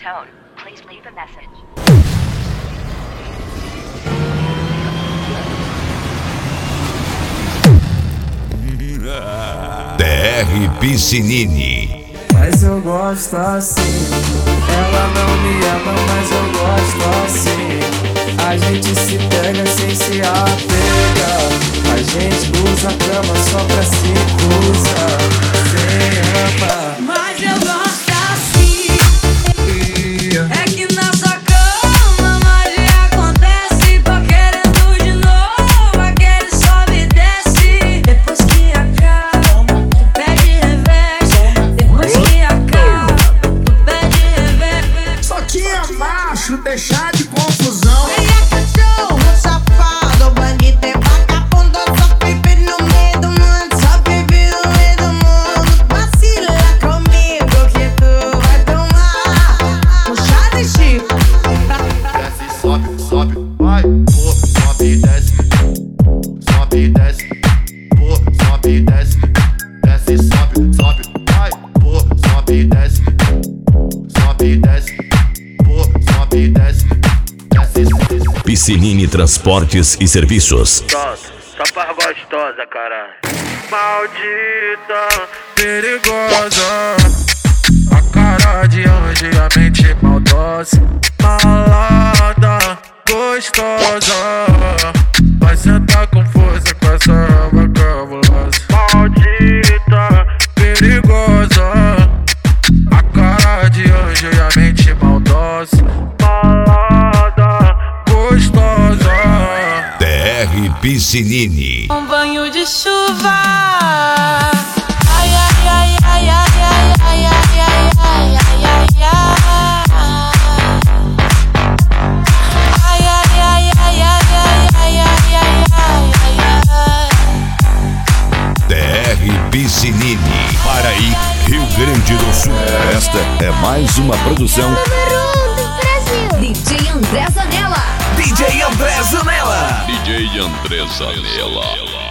tone. Please leave a message. DR Piscinini. Mas eu gosto assim. Ela não me ama, mas eu gosto assim. A gente se pega sem se apegar. A gente usa a cama só pra se cruzar. Sem amar. Mas eu gosto assim. É que na sua cama magia acontece. Tô querendo de novo. Aquele sobe e desce. Depois que acaba, tu pede reverse. Depois que acaba, tu pede reverse. Só que abaixo, deixar de confusão. Quem é cachorro, safado, bandido e vagabundo. Só vive no meio do mundo, só vive no meio do mundo. Vacila comigo que tu vai tomar um chá de Chico. Desce, sobe, sobe, vai, pô, sobe e desce. Sobe e desce, pô, sobe e desce. Desce, sobe, sobe, vai, pô, sobe e desce. Sobe e desce, pô, sobe e desce. Desce, sobe. Piscinini Transportes e Serviços. Só pra gostosa, caralho. Maldita, perigosa. A cara de anjo e a mente maldosa. Malada, gostosa. Vai sentar com força com essa raba cabulosa. Maldita, perigosa. A cara de anjo e a mente maldosa. Malada, gostosa. DR Piscinini. Um banho de chuva. Ai, ai, ai, ai, ai, ai, ai, ai, ai, ai, ai, ai, ai. Ai, ai, ai, ai, ai, ai, ai, ai, ai, ai. DR Piscinini. Paraí, Rio Grande do Sul. Esta é mais uma produção Número 1 do Brasil. DJ André Zanella. DJ André Zanella. DJ André Zanella.